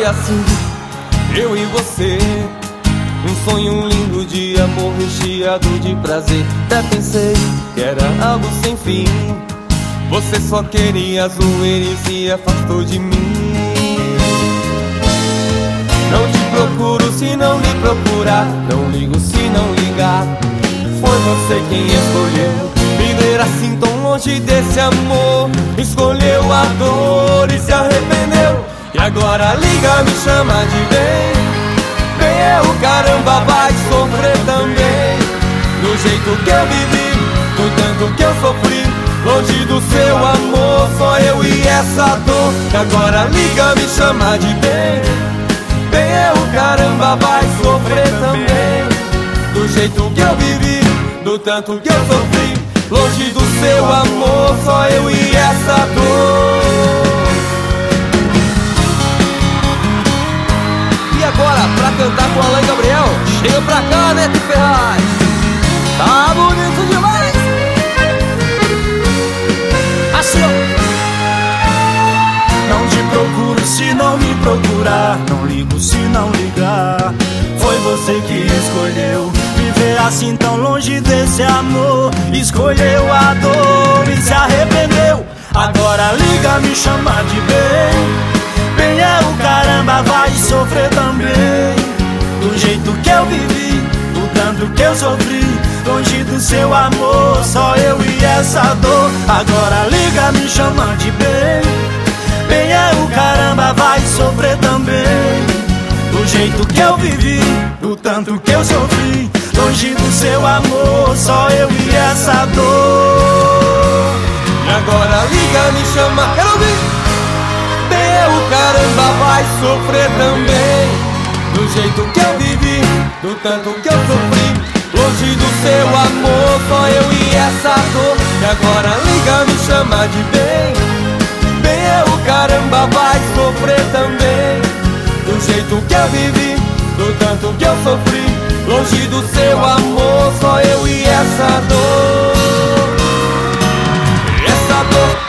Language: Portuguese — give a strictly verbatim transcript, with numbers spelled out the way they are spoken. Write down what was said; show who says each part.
Speaker 1: assim, eu e você. Um sonho, um lindo de amor recheado de prazer. Até pensei que era algo sem fim. Você só queria zoeira e se afastou de mim. Não te procuro se não me procurar, não ligo se não ligar. Foi você quem escolheu viver assim tão longe desse amor. Escolheu a dor e se arrependeu. E agora liga, me chama de bem. Bem é o caramba, vai sofrer também. Do jeito que eu vivi, do tanto que eu sofri, longe do seu amor, só eu e essa dor. E agora liga, me chama de bem. Bem é o caramba, vai sofrer também. Do jeito que eu vivi, do tanto que eu sofri, longe do seu amor, só eu e essa dor. E agora, pra cantar com Alain Gabriel, chega pra cá, Neto Ferraz. Tá bonito demais. Assim, ó.
Speaker 2: Não te procuro se não me procurar, não ligo se não ligar. Foi você que escolheu viver assim tão longe desse amor. Escolheu a dor e se arrependeu. Agora liga, me chama de bem. Bem é o caramba, vai sofrer também. Do jeito que eu vivi, do tanto que eu sofri, longe do seu amor, só eu e essa dor. Agora liga, me chama de bem. Bem é o caramba, vai sofrer também. Do jeito que eu vivi, do tanto que eu sofri, longe do seu amor, só eu e essa dor.
Speaker 1: E agora liga, me chama, quero ouvir. Bem é o caramba, vai sofrer também. Do jeito que eu vivi, do tanto que eu sofri, longe do seu amor, só eu e essa dor. E agora liga, me chama de bem. Bem é o caramba, vai sofrer também. Do jeito que eu vivi, do tanto que eu sofri, longe do seu amor, só eu e essa dor. Essa dor.